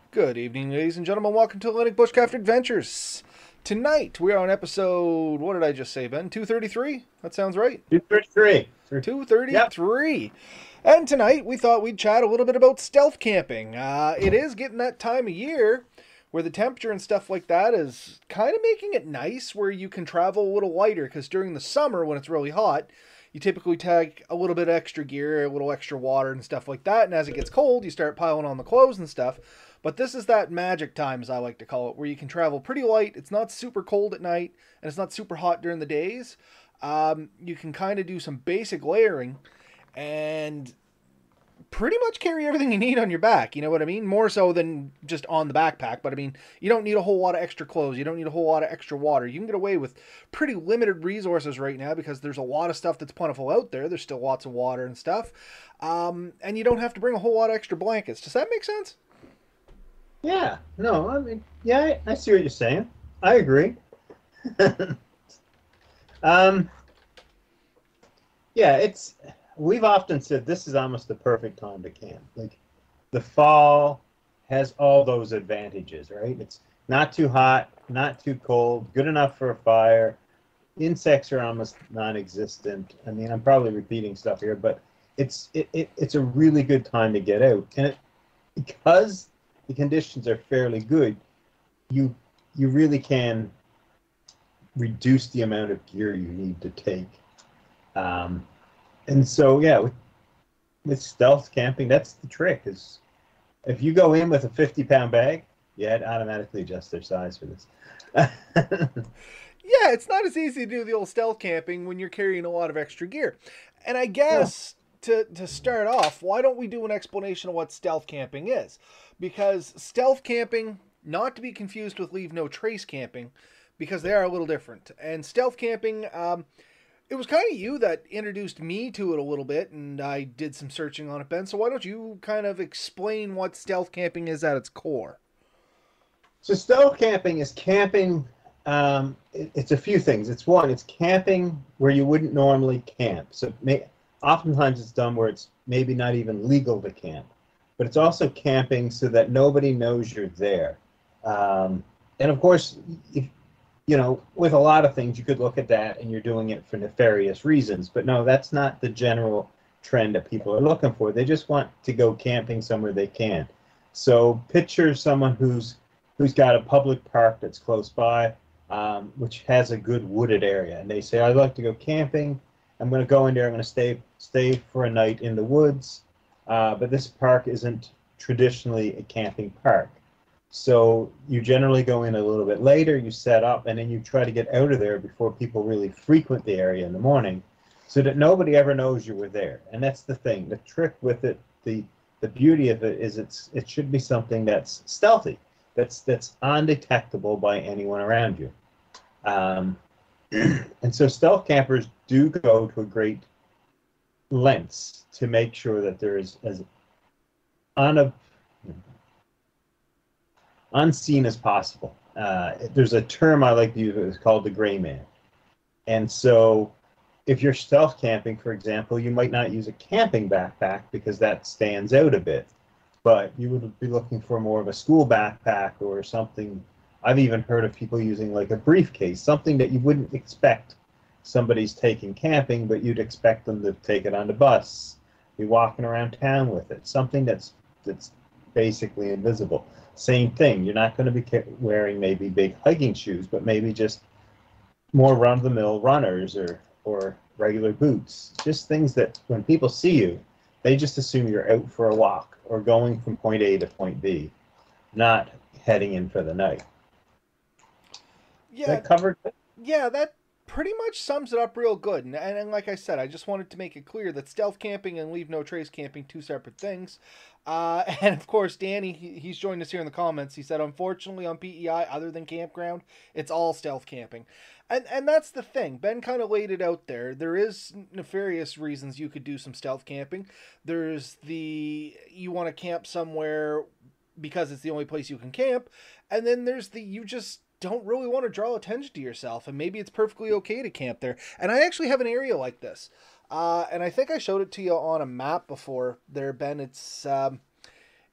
Good evening, ladies and gentlemen. Welcome to Atlantic Bushcraft Adventures. Tonight we are on episode. What did I just say, Ben? 233. That sounds right. 233. Yep. 233. And tonight we thought we'd chat a little bit about stealth camping. It is getting that time of year where the temperature and stuff like that is kind of making it nice, where you can travel a little lighter. Because during the summer when it's really hot, you typically take a little bit of extra gear, a little extra water and stuff like that. And as it gets cold, you start piling on the clothes and stuff. But this is that magic time, as I like to call it, where you can travel pretty light. It's not super cold at night, and it's not super hot during the days. You can kind of do some basic layering and pretty much carry everything you need on your back. You know what I mean? More so than just on the backpack. But I mean, you don't need a whole lot of extra clothes. You don't need a whole lot of extra water. You can get away with pretty limited resources right now because there's a lot of stuff that's plentiful out there. There's still lots of water and stuff. And you don't have to bring a whole lot of extra blankets. Does that make sense? Yeah. No, I mean, yeah, I see what you're saying. I agree. um, yeah, we've often said this is almost the perfect time to camp. Like the fall has all those advantages, right? It's not too hot, not too cold, good enough for a fire. Insects are almost non-existent. I mean, I'm probably repeating stuff here, but it's a really good time to get out. And because the conditions are fairly good, you really can reduce the amount of gear you need to take. And so, yeah, with stealth camping, that's the trick. Is if you go in with a 50-pound bag, yeah, it automatically adjusts their size for this. Yeah, it's not as easy to do the old stealth camping when you're carrying a lot of extra gear. And I Yeah. guess to start off, why don't we do an explanation of what stealth camping is? Because stealth camping, not to be confused with leave no trace camping, because they are a little different. And stealth camping, it was kind of you that introduced me to it a little bit, and I did some searching on it, Ben. So why don't you kind of explain what stealth camping is at its core? So stealth camping is camping. It's a few things. It's camping where you wouldn't normally camp. Oftentimes it's done where it's maybe not even legal to camp, but it's also camping so that nobody knows you're there. And of course, if, with a lot of things, you could look at that and you're doing it for nefarious reasons. But no, that's not the general trend that people are looking for. They just want to go camping somewhere they can. So picture someone who's got a public park that's close by, which has a good wooded area, and they say, "I'd like to go camping. I'm going to go in there. I'm going to stay for a night in the woods, but this park isn't traditionally a camping park." So you generally go in a little bit later, you set up, and then you try to get out of there before people really frequent the area in the morning, so that nobody ever knows you were there. And that's the thing. The trick with it, the beauty of it is it should be something that's stealthy, that's undetectable by anyone around you. Um, and so stealth campers do go to a great lengths to make sure that there is as un unseen as possible. There's a term I like to use. It's called the gray man. And so if you're stealth camping, for example, you might not use a camping backpack because that stands out a bit. But you would be looking for more of a school backpack or something. I've even heard of people using like a briefcase, something that you wouldn't expect somebody's taking camping, but you'd expect them to take it on the bus, be walking around town with it, something that's basically invisible. Same thing. You're not going to be wearing maybe big hiking shoes, but maybe just more run-of-the-mill runners or regular boots. Just things that when people see you, they just assume you're out for a walk or going from point A to point B, not heading in for the night. Yeah, That covered it? yeah, that pretty much sums it up real good. And like I said, I just wanted to make it clear that stealth camping and leave no trace camping two separate things. And of course, Danny, he's joined us here in the comments. He said, unfortunately, on PEI, other than campground, it's all stealth camping. And that's the thing. Ben kind of laid it out there. There is nefarious reasons you could do some stealth camping. There's you want to camp somewhere because it's the only place you can camp, and then there's you just don't really want to draw attention to yourself, and maybe it's perfectly okay to camp there. And I actually have an area like this, and I think I showed it to you on a map before there, Ben.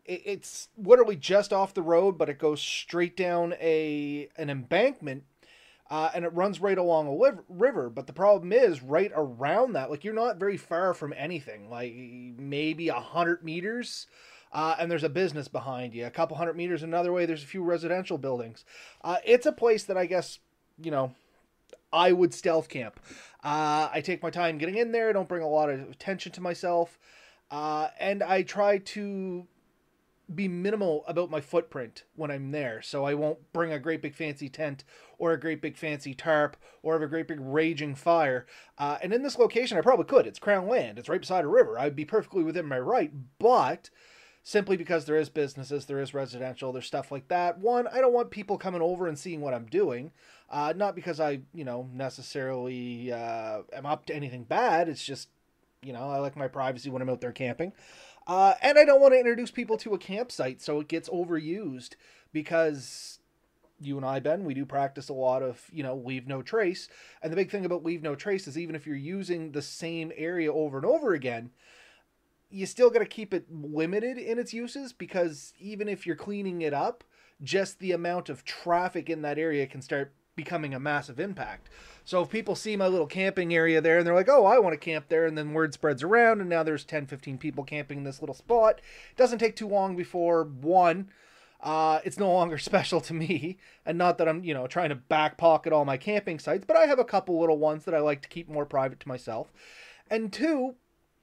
it's literally just off the road, but it goes straight down an embankment, and it runs right along a river. But the problem is, right around that, like you're not very far from anything, like maybe 100 meters. And there's a business behind you. A couple 100 meters another way, there's a few residential buildings. It's a place that I guess, you know, I would stealth camp. I take my time getting in there. Don't bring a lot of attention to myself. And I try to be minimal about my footprint when I'm there. So I won't bring a great big fancy tent or a great big fancy tarp or have a great big raging fire. And in this location, I probably could. It's Crown Land. It's right beside a river. I'd be perfectly within my right. But simply because there is businesses, there is residential, there's stuff like that. One, I don't want people coming over and seeing what I'm doing. Not because I, necessarily am up to anything bad. It's just, I like my privacy when I'm out there camping. And I don't want to introduce people to a campsite so it gets overused because you and I, Ben, we do practice a lot of, leave no trace. And the big thing about leave no trace is even if you're using the same area over and over again, you still got to keep it limited in its uses because even if you're cleaning it up, just the amount of traffic in that area can start becoming a massive impact. So if people see my little camping area there and they're like, oh, I want to camp there, and then word spreads around and now there's 10, 15 people camping in this little spot, it doesn't take too long before, one, it's no longer special to me. And not that I'm, trying to back pocket all my camping sites, but I have a couple little ones that I like to keep more private to myself. And two,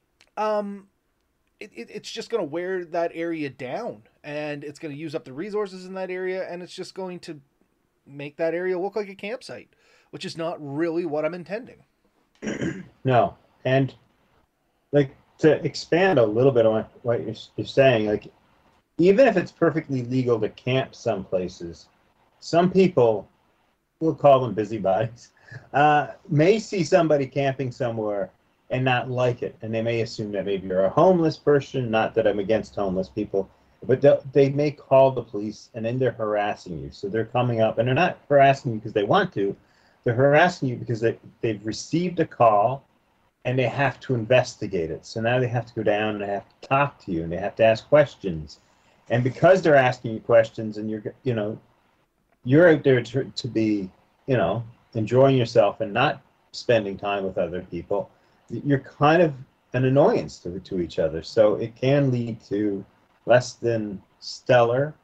it's just going to wear that area down and it's going to use up the resources in that area, and it's just going to make that area look like a campsite, which is not really what I'm intending. No. And like to expand a little bit on what you're saying, like even if it's perfectly legal to camp some places, some people, we'll call them busybodies, may see somebody camping somewhere and not like it. And they may assume that maybe you're a homeless person, not that I'm against homeless people, but they may call the police and then they're harassing you. So they're coming up and they're not harassing you because they want to. They're harassing you because they've received a call and they have to investigate it. So now they have to go down and they have to talk to you and they have to ask questions. And because they're asking you questions and you're out there to be, enjoying yourself and not spending time with other people, you're kind of an annoyance to each other. So it can lead to less than stellar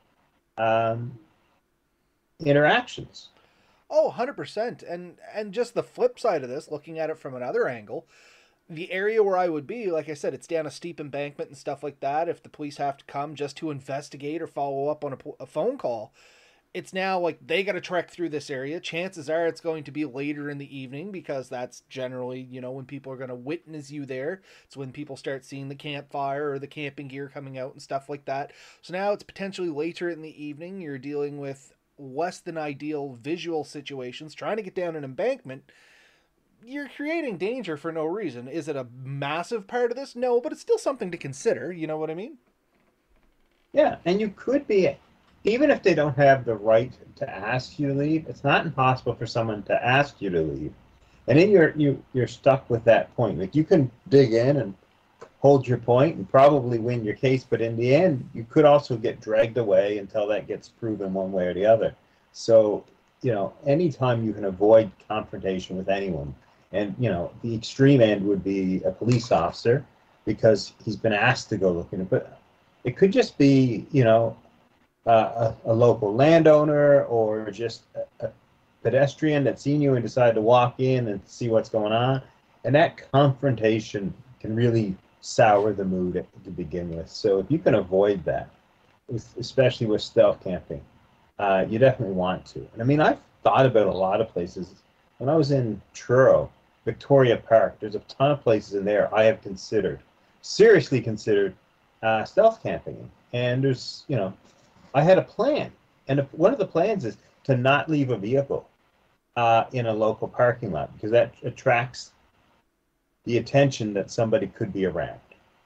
interactions. Oh, 100%. And just the flip side of this, looking at it from another angle, the area where I would be, like I said, it's down a steep embankment and stuff like that. If the police have to come just to investigate or follow up on a phone call, it's now like they got to trek through this area. Chances are it's going to be later in the evening because that's generally, when people are going to witness you there. It's when people start seeing the campfire or the camping gear coming out and stuff like that. So now it's potentially later in the evening. You're dealing with less than ideal visual situations, trying to get down an embankment. You're creating danger for no reason. Is it a massive part of this? No, but it's still something to consider. You know what I mean? Yeah, and you could be, even if they don't have the right to ask you to leave, it's not impossible for someone to ask you to leave. And then you're stuck with that point. Like you can dig in and hold your point and probably win your case, but in the end, you could also get dragged away until that gets proven one way or the other. So, anytime you can avoid confrontation with anyone, and, the extreme end would be a police officer because he's been asked to go looking, but it could just be, a local landowner or just a pedestrian that's seen you and decided to walk in and see what's going on. And that confrontation can really sour the mood to begin with. So if you can avoid that, especially with stealth camping, you definitely want to. And I mean, I've thought about a lot of places. When I was in Truro, Victoria Park, there's a ton of places in there I have seriously considered stealth camping. And there's, I had a plan. And one of the plans is to not leave a vehicle in a local parking lot because that attracts the attention that somebody could be around.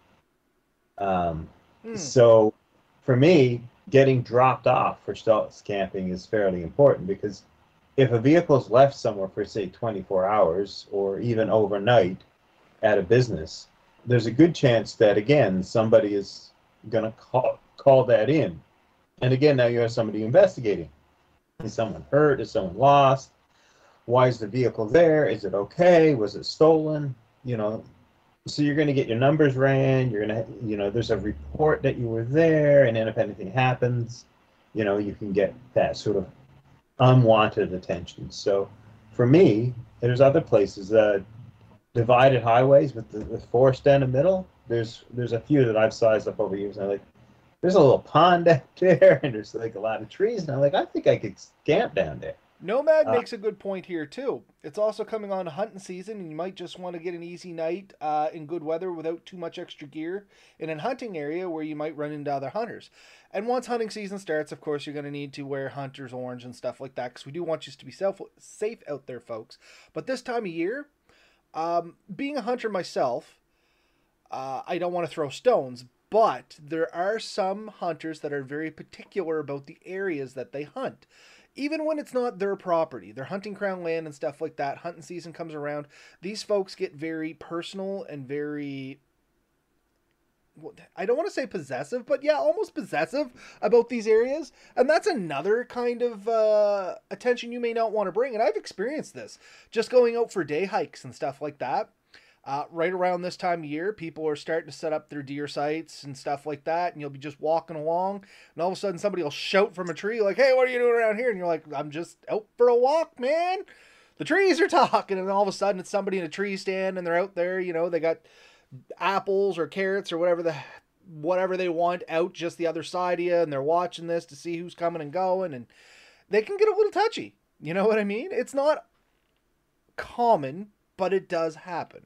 So for me, getting dropped off for stealth camping is fairly important because if a vehicle is left somewhere for, say, 24 hours or even overnight at a business, there's a good chance that, again, somebody is going to called that in. And again, now you have somebody investigating. Is someone hurt? Is someone lost? Why is the vehicle there? Is it okay? Was it stolen? You know, so you're going to get your numbers ran. You're going to, there's a report that you were there, and then if anything happens, you can get that sort of unwanted attention. So for me, there's other places, divided highways with the forest down the middle. There's a few that I've sized up over years, and I'm like, there's a little pond out there, and there's like a lot of trees, and I'm like, I think I could camp down there. Nomad makes a good point here too. It's also coming on hunting season, and you might just want to get an easy night in good weather without too much extra gear in a hunting area where you might run into other hunters. And once hunting season starts, of course, you're going to need to wear hunter's orange and stuff like that because we do want you to be safe out there, folks. But this time of year, being a hunter myself, I don't want to throw stones, but there are some hunters that are very particular about the areas that they hunt. Even when it's not their property, they're hunting crown land and stuff like that, hunting season comes around, these folks get very personal and very, I don't want to say possessive, but yeah, almost possessive about these areas. And that's another kind of attention you may not want to bring. And I've experienced this just going out for day hikes and stuff like that. Right around this time of year, people are starting to set up their deer sites and stuff like that, and you'll be just walking along, and all of a sudden somebody will shout from a tree like, "Hey, what are you doing around here?" And you're like, "I'm just out for a walk, man. The trees are talking." And then all of a sudden it's somebody in a tree stand, and they're out there, they got apples or carrots or whatever they want out just the other side of you, and they're watching this to see who's coming and going, and they can get a little touchy. You know what I mean? It's not common, but it does happen.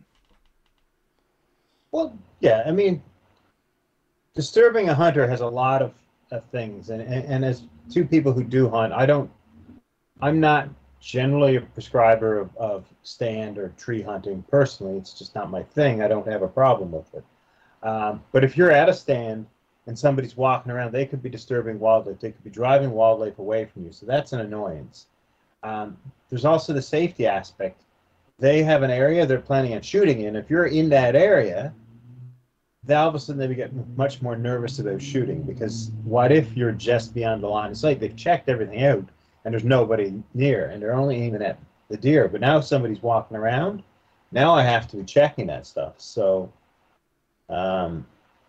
Well, yeah, I mean, disturbing a hunter has a lot of things, and as two people who do hunt, I'm not generally a prescriber of stand or tree hunting personally. It's just not my thing. I don't have a problem with it. But if you're at a stand and somebody's walking around, they could be disturbing wildlife. They could be driving wildlife away from you, so that's an annoyance. There's also the safety aspect. They have an area they're planning on shooting in. If you're in that area, then all of a sudden they get much more nervous about shooting, because what if you're just beyond the line of sight? They've checked everything out and there's nobody near, and they're only aiming at the deer. But now somebody's walking around. Now I have to be checking that stuff. So, yeah,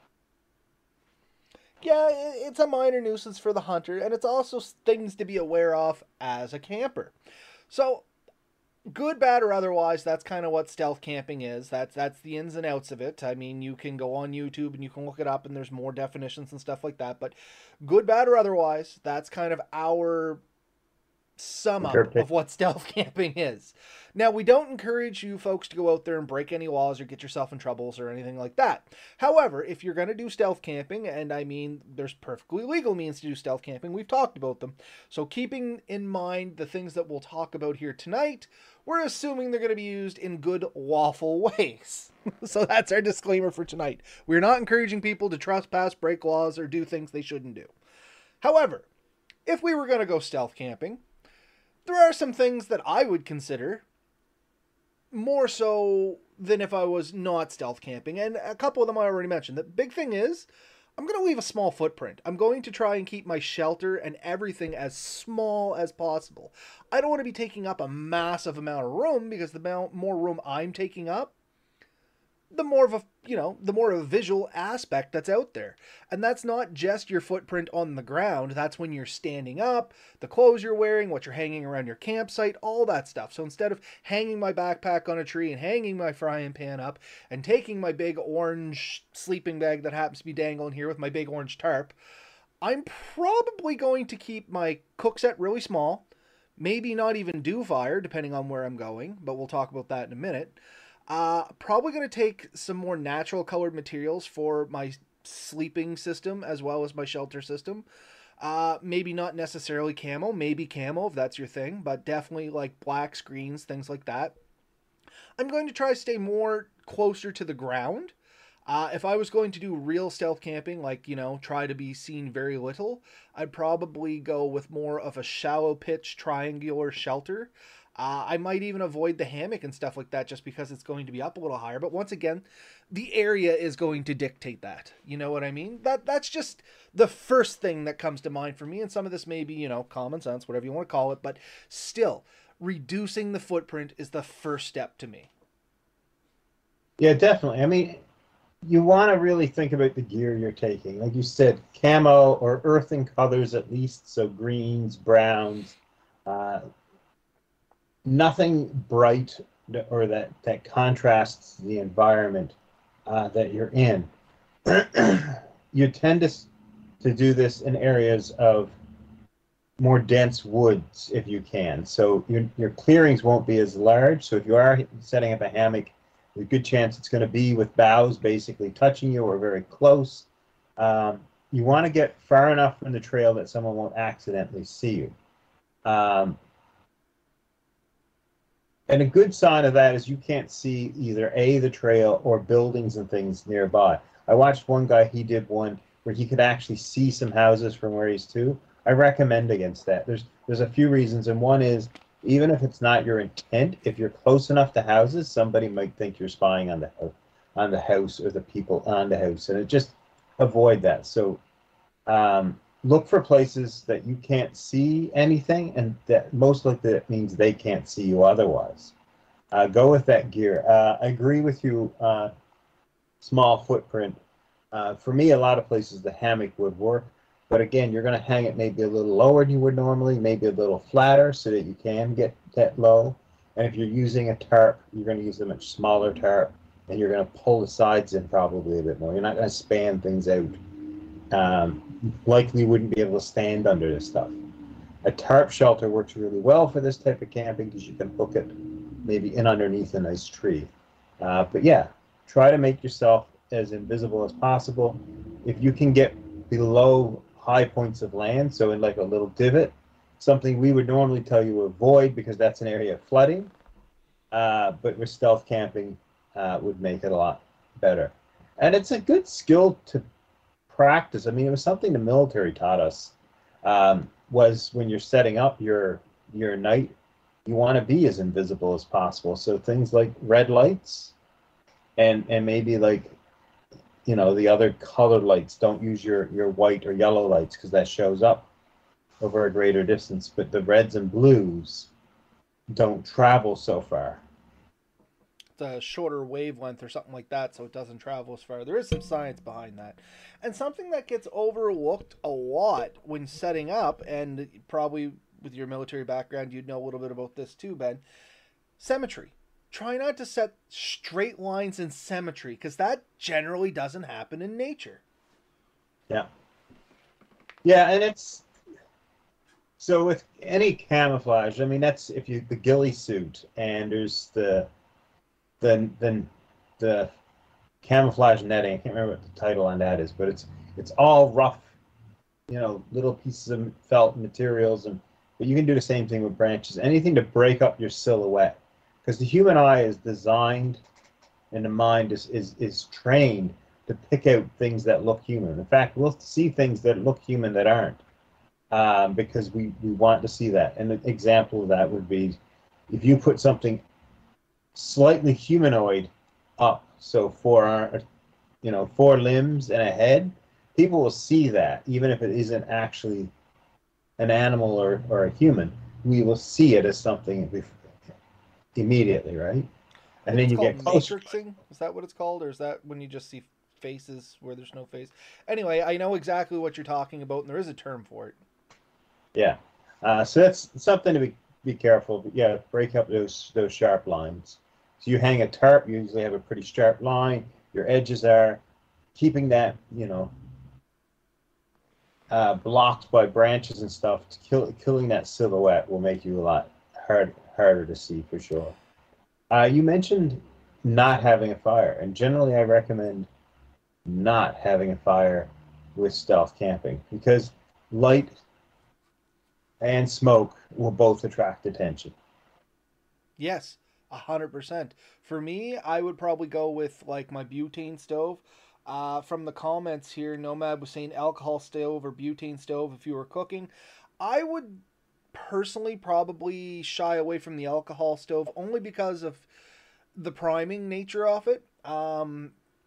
it's a minor nuisance for the hunter, and it's also things to be aware of as a camper. So, good, bad, or otherwise, that's kind of what stealth camping is. That's the ins and outs of it. I mean, you can go on YouTube and you can look it up, and there's more definitions and stuff like that. But good, bad, or otherwise, that's kind of our sum up of what stealth camping is. Now, we don't encourage you folks to go out there and break any laws or get yourself in troubles or anything like that. However, if you're going to do stealth camping, and I mean, there's perfectly legal means to do stealth camping, we've talked about them. So keeping in mind the things that we'll talk about here tonight, we're assuming they're going to be used in good, lawful ways. So that's our disclaimer for tonight. We're not encouraging people to trespass, break laws, or do things they shouldn't do. However, if we were going to go stealth camping, there are some things that I would consider more so than if I was not stealth camping. And a couple of them I already mentioned. The big thing is, I'm going to leave a small footprint. I'm going to try and keep my shelter and everything as small as possible. I don't want to be taking up a massive amount of room, because the more room I'm taking up, the more of a visual aspect that's out there. And that's not just your footprint on the ground. That's when you're standing up, the clothes you're wearing, what you're hanging around your campsite, all that stuff. So instead of hanging my backpack on a tree and hanging my frying pan up and taking my big orange sleeping bag that happens to be dangling here with my big orange tarp, I'm probably going to keep my cook set really small, maybe not even do fire, depending on where I'm going, but we'll talk about that in a minute. Probably going to take some more natural colored materials for my sleeping system as well as my shelter system. Maybe not necessarily camo, maybe camo if that's your thing, but definitely like black screens, things like that. I'm going to try to stay more closer to the ground. If I was going to do real stealth camping, like, try to be seen very little, I'd probably go with more of a shallow pitch triangular shelter. I might even avoid the hammock and stuff like that just because it's going to be up a little higher. But once again, the area is going to dictate that. You know what I mean? That's just the first thing that comes to mind for me. And some of this may be, common sense, whatever you want to call it, but still, reducing the footprint is the first step to me. Yeah, definitely. I mean, you want to really think about the gear you're taking. Like you said, camo or earthen colors at least, so greens, browns, uh, nothing bright or that contrasts the environment that you're in. You tend to do this in areas of more dense woods if you can. So your clearings won't be as large. So if you are setting up a hammock, there's a good chance it's going to be with boughs basically touching you or very close. You want to get far enough from the trail that someone won't accidentally see you. And a good sign of that is you can't see either the trail or buildings and things nearby. I watched one guy, he did one where he could actually see some houses from where he's to. I recommend against that. There's a few reasons, and one is even if it's not your intent, if you're close enough to houses, somebody might think you're spying on the house or the people on the house, and just avoid that. So look for places that you can't see anything, and that most likely that means they can't see you otherwise. Go with that gear. I agree with you. Small footprint. For me, a lot of places the hammock would work, but again, you're going to hang it maybe a little lower than you would normally, maybe a little flatter so that you can get that low. And if you're using a tarp, you're going to use a much smaller tarp, and you're going to pull the sides in probably a bit more. You're not going to span things out. Likely wouldn't be able to stand under this stuff. A tarp shelter works really well for this type of camping because you can hook it maybe in underneath a nice tree. But yeah, try to make yourself as invisible as possible. If you can get below high points of land, so in like a little divot, something we would normally tell you to avoid because that's an area of flooding, but with stealth camping would make it a lot better. And it's a good skill to practice. I mean, it was something the military taught us, was when you're setting up your night, you want to be as invisible as possible. So things like red lights and maybe like, the other colored lights, don't use your white or yellow lights because that shows up over a greater distance. But the reds and blues don't travel so far. The shorter wavelength or something like that, so it doesn't travel as far. There is some science behind that. And something that gets overlooked a lot when setting up, and probably with your military background, you'd know a little bit about this too, Ben. Symmetry. Try not to set straight lines in symmetry, because that generally doesn't happen in nature. Yeah. Yeah, and it's so with any camouflage, I mean that's if you the ghillie suit and there's the camouflage netting. I can't remember what the title on that is, but it's all rough, little pieces of felt materials, but you can do the same thing with branches. Anything to break up your silhouette, because the human eye is designed, and the mind is trained to pick out things that look human. In fact, we'll see things that look human that aren't, because we want to see that. And an example of that would be if you put something slightly humanoid up, so four limbs and a head, people will see that even if it isn't actually an animal or a human. We will see it as something immediately, right? And then It's you called get closer. matrixing. Is that what it's called, or is that when you just see faces where there's no face? Anyway, I know exactly what you're talking about, and there is a term for it. Yeah, so that's something to be careful. But yeah, break up those sharp lines. So you hang a tarp, you usually have a pretty sharp line. Your edges are keeping that, blocked by branches and stuff. Killing that silhouette will make you a lot harder to see for sure. You mentioned not having a fire, and generally I recommend not having a fire with stealth camping because light and smoke will both attract attention. Yes, 100%. For me, I would probably go with like my butane stove. From the comments here, Nomad was saying alcohol stove or butane stove if you were cooking. I would personally probably shy away from the alcohol stove only because of the priming nature of it.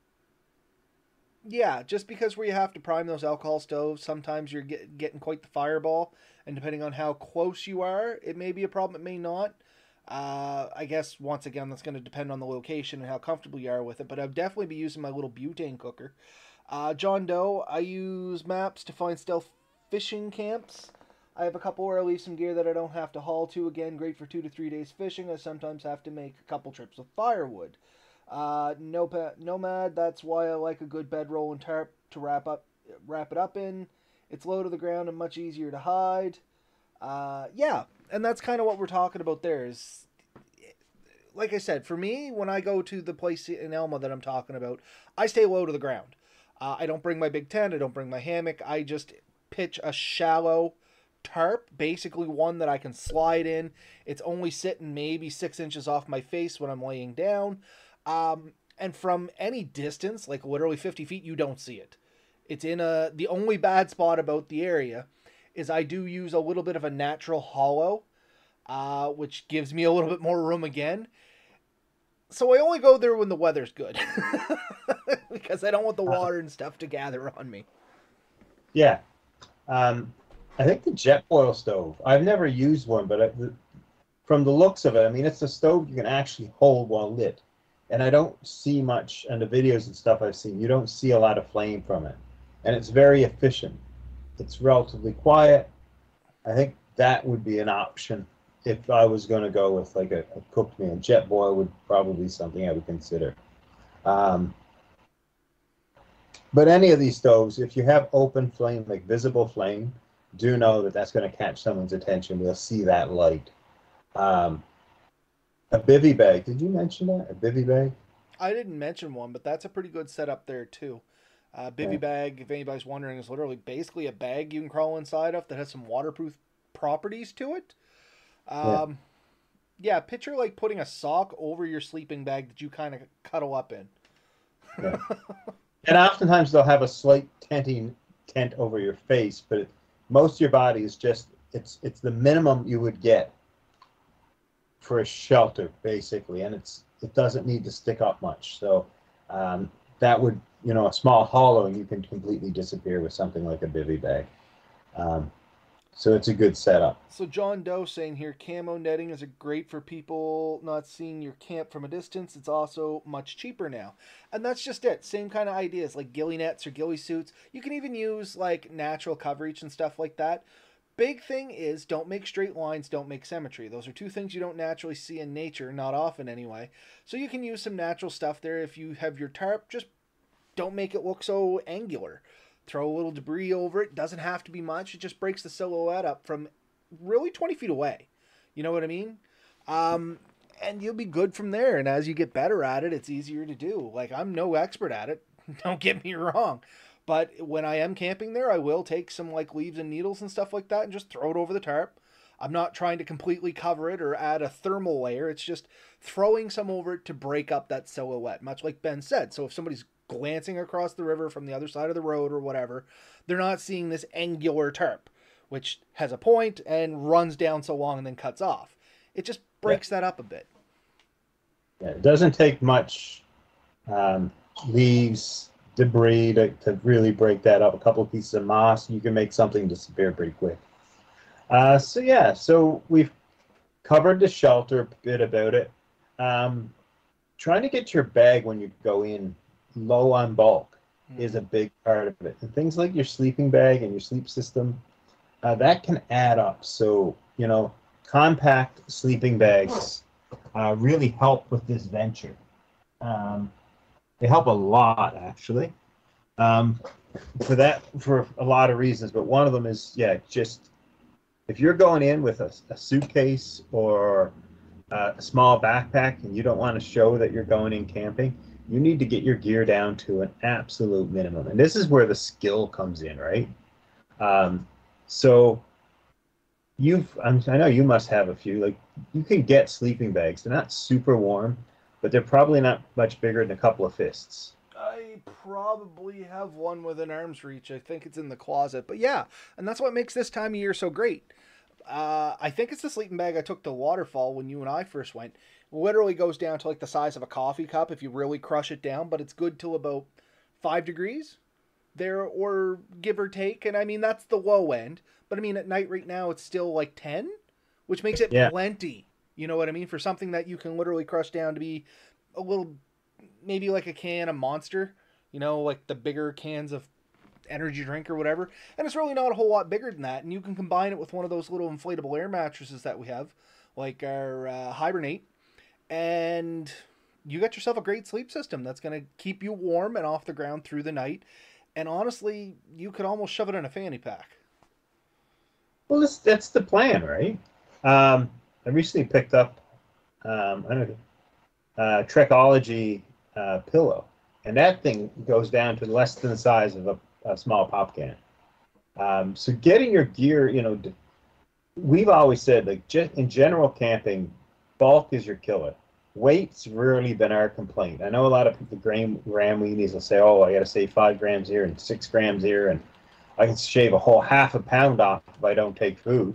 Yeah, just because where you have to prime those alcohol stoves, sometimes you're getting quite the fireball, and depending on how close you are, it may be a problem, it may not. I guess once again, that's going to depend on the location and how comfortable you are with it, but I'd definitely be using my little butane cooker. John Doe, I use maps to find stealth fishing camps. I have a couple where I leave some gear that I don't have to haul to. Again, great for 2 to 3 days fishing. I sometimes have to make a couple trips with firewood. Nomad, that's why I like a good bedroll and tarp to wrap it up in. It's low to the ground and much easier to hide. Yeah, and that's kind of what we're talking about there. Is like I said, for me, when I go to the place in Elma that I'm talking about, I stay low to the ground. I don't bring my big tent. I don't bring my hammock. I just pitch a shallow tarp, basically one that I can slide in. It's only sitting maybe 6 inches off my face when I'm laying down. And from any distance, like literally 50 feet, you don't see it. It's in a. The only bad spot about the area is I do use a little bit of a natural hollow, which gives me a little bit more room again. So I only go there when the weather's good because I don't want the Uh, water and stuff to gather on me. yeah. Um, I think the jet boil stove. I've never used one, but from the looks of it, I mean, it's a stove you can actually hold while lit. And I don't see much in the videos and stuff I've seen. You don't see a lot of flame from it. And it's very efficient. It's relatively quiet. I think that would be an option if I was going to go with like a cooked meal. Jet boil would probably be something I would consider. Um, but any of these stoves, if you have open flame, like visible flame, do know that that's going to catch someone's attention. They'll see that light. Um, a bivy bag. Did you mention that? A bivy bag? I didn't mention one, but that's a pretty good setup there too. Yeah. Bivy bag, if anybody's wondering, is literally basically a bag you can crawl inside of that has some waterproof properties to it. Yeah. Um, yeah, picture like putting a sock over your sleeping bag that you kind of cuddle up in. Yeah. And oftentimes they'll have a slight tent over your face, but most of your body is just it's the minimum you would get for a shelter basically, and it doesn't need to stick up much. So that would a small hollow and you can completely disappear with something like a bivy bag. Um, so it's a good setup. So John Doe saying here, camo netting is a great for people not seeing your camp from a distance. It's also much cheaper now, and that's just it. Same kind of ideas like ghillie nets or ghillie suits. You can even use like natural coverage and stuff like that. Big thing is don't make straight lines, don't make symmetry. Those are two things you don't naturally see in nature, not often anyway. So you can use some natural stuff there. If you have your tarp, just don't make it look so angular. Throw a little debris over it. Doesn't have to be much. It just breaks the silhouette up from really 20 feet away. You know what I mean? And you'll be good from there. And as you get better at it, it's easier to do. Like, I'm no expert at it. Don't get me wrong. But when I am camping there, I will take some like leaves and needles and stuff like that and just throw it over the tarp. I'm not trying to completely cover it or add a thermal layer. It's just throwing some over it to break up that silhouette, much like Ben said. So if somebody's glancing across the river from the other side of the road or whatever, they're not seeing this angular tarp, which has a point and runs down so long and then cuts off. It just Yeah. breaks that up a bit. Yeah, it doesn't take much um, leaves, debris to really break that up. A couple of pieces of moss, you can make something disappear pretty quick. So yeah, so we've covered the shelter a bit about it. Um, Trying to get your bag when you go in low on bulk is a big part of it. And things like your sleeping bag and your sleep system, that can add up. So, compact sleeping bags really help with this venture. Um, they help a lot, actually, um, for a lot of reasons. But one of them is, yeah, just if you're going in with a suitcase or a small backpack and you don't want to show that you're going in camping, you need to get your gear down to an absolute minimum. And this is where the skill comes in, right? So I know you must have a few. Like you can get sleeping bags. They're not super warm, but they're probably not much bigger than a couple of fists. I probably have one within arm's reach. I think it's in the closet. But yeah, and that's what makes this time of year so great. I think it's the sleeping bag I took to Waterfall when you and I first went. Literally goes down to like the size of a coffee cup if you really crush it down, but it's good till about 5 degrees there, or give or take. And I mean, that's the low end. But I mean, at night right now, it's still like 10, which makes it Yeah. plenty. You know what I mean? For something that you can literally crush down to be a little, maybe like a can of Monster, like the bigger cans of energy drink or whatever. And it's really not a whole lot bigger than that. And you can combine it with one of those little inflatable air mattresses that we have, like our Hibernate, and you got yourself a great sleep system that's going to keep you warm and off the ground through the night. And honestly, you could almost shove it in a fanny pack. Well, that's the plan, right? I recently picked up, I don't know, Trekology pillow, and that thing goes down to less than the size of a small pop can. So getting your gear, we've always said, like, in general camping, bulk is your killer. Weight's rarely been our complaint. I know a lot of people, gram weenies, will say, "Oh, I got to save 5 grams here and 6 grams here, and I can shave a whole half a pound off if I don't take food."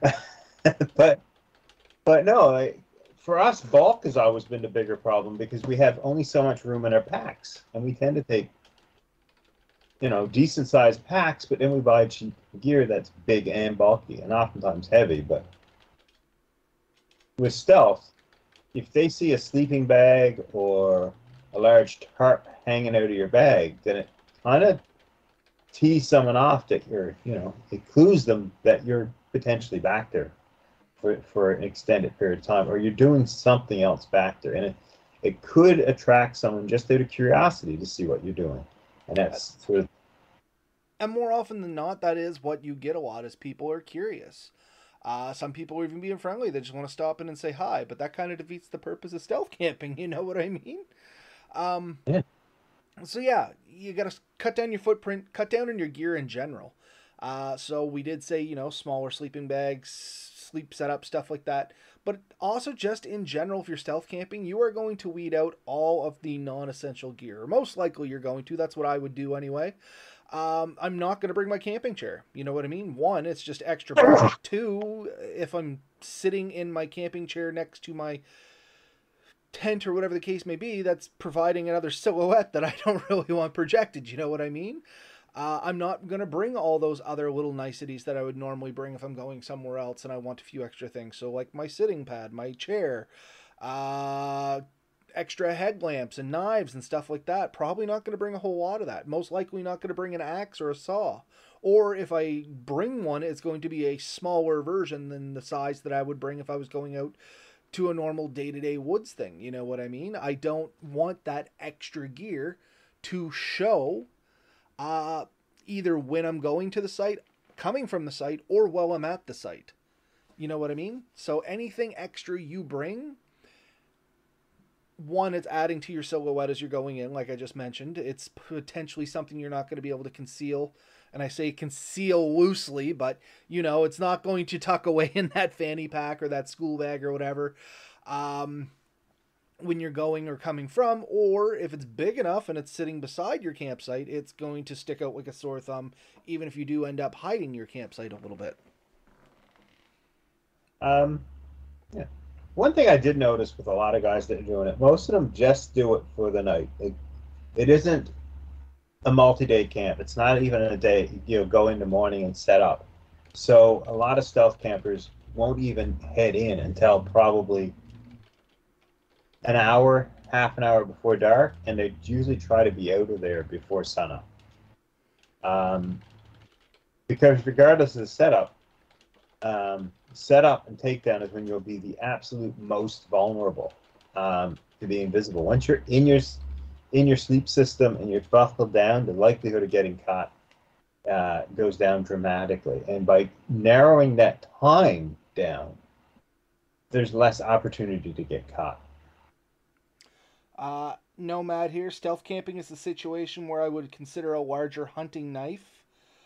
but no, for us, bulk has always been the bigger problem because we have only so much room in our packs, and we tend to take, decent sized packs, but then we buy cheap gear that's big and bulky and oftentimes heavy. But with stealth, if they see a sleeping bag or a large tarp hanging out of your bag, then it kind of tease someone off that it clues them that you're potentially back there for an extended period of time, or you're doing something else back there, and it could attract someone just out of curiosity to see what you're doing, and that's sort of. And more often than not, that is what you get a lot, is people are curious. Some people are even being friendly. They just want to stop in and say hi, but that kind of defeats the purpose of stealth camping. You know what I mean? Yeah. So yeah, you got to cut down your footprint, cut down on your gear in general. So we did say, smaller sleeping bags, sleep setup, stuff like that. But also just in general, if you're stealth camping, you are going to weed out all of the non-essential gear. Or most likely you're going to. That's what I would do anyway. I'm not going to bring my camping chair. You know what I mean? One, it's just extra bulk. Two, if I'm sitting in my camping chair next to my tent or whatever the case may be, that's providing another silhouette that I don't really want projected. You know what I mean? I'm not going to bring all those other little niceties that I would normally bring if I'm going somewhere else and I want a few extra things. So like my sitting pad, my chair, extra headlamps and knives and stuff like that. Probably not going to bring a whole lot of that. Most likely not going to bring an axe or a saw. Or if I bring one, it's going to be a smaller version than the size that I would bring if I was going out to a normal day-to-day woods thing. You know what I mean? I don't want that extra gear to show either when I'm going to the site, coming from the site, or while I'm at the site. You know what I mean? So anything extra you bring, one, it's adding to your silhouette as you're going in, like I just mentioned. It's potentially something you're not going to be able to conceal. And I say conceal loosely, but, it's not going to tuck away in that fanny pack or that school bag or whatever when you're going or coming from. Or if it's big enough and it's sitting beside your campsite, it's going to stick out like a sore thumb, even if you do end up hiding your campsite a little bit. Yeah. One thing I did notice with a lot of guys that are doing it, most of them just do it for the night. It isn't a multi-day camp. It's not even a day, go in the morning and set up. So a lot of stealth campers won't even head in until probably an hour, half an hour before dark, and they usually try to be out of there before sunup. Because regardless of the setup and takedown is when you'll be the absolute most vulnerable to being visible. Once you're in your sleep system and you're buckled down, the likelihood of getting caught goes down dramatically. And by narrowing that time down, there's less opportunity to get caught. Nomad here. Stealth camping is a situation where I would consider a larger hunting knife